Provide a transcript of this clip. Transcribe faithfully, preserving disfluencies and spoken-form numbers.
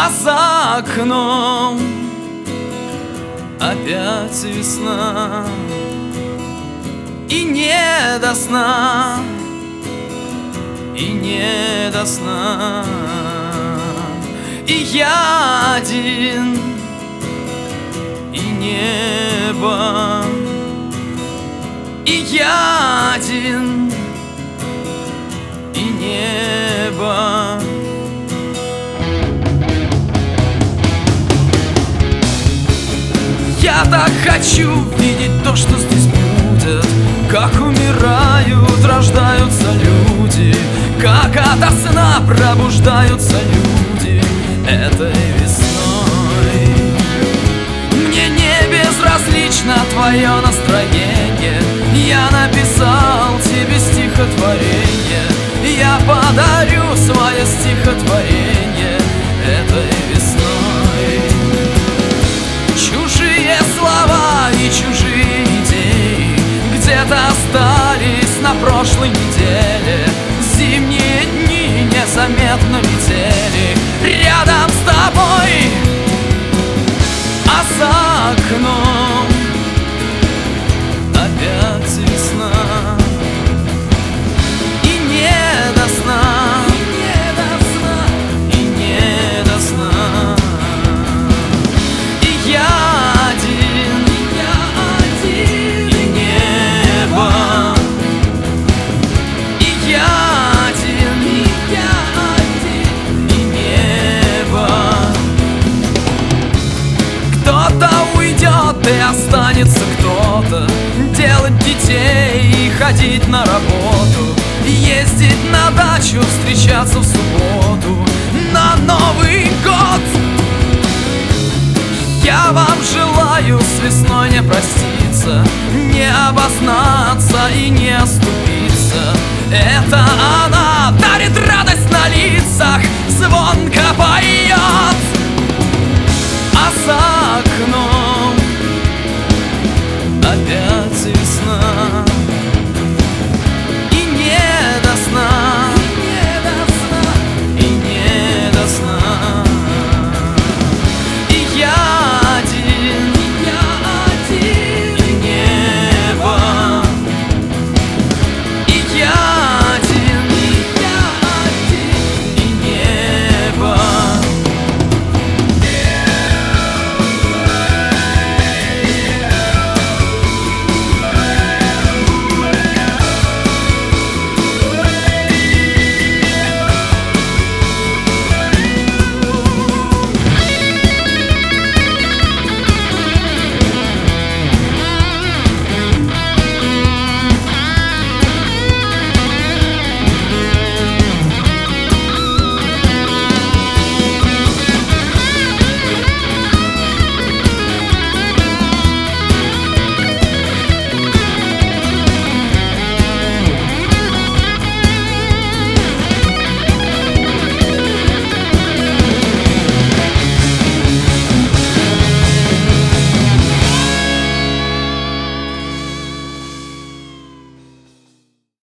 А за окном опять весна, и не до сна, и не до сна. И я один, и небо, и я один, и небо. Я так хочу видеть то, что здесь будет, как умирают, рождаются люди, как ото сна пробуждаются люди этой весной. Мне не безразлично твое настроение, я написал тебе стихотворение, я подарю свое стихотворение этой весной. Чужие слова и чужие идеи где-то остались на прошлой неделе. Зимние дни незаметно летели рядом с тобой, а за окном опять весна, и не до сна, и не до сна. И я один, и небо, и я один, и небо. Кто-то уйдет и останется кто-то, делать детей и ходить на работу, ездить на дачу, встречаться в субботу на Новый год. Я вам желаю с весной не проститься, не обознаться и не оступиться. Это она дарит радость на лицах, звонко поет.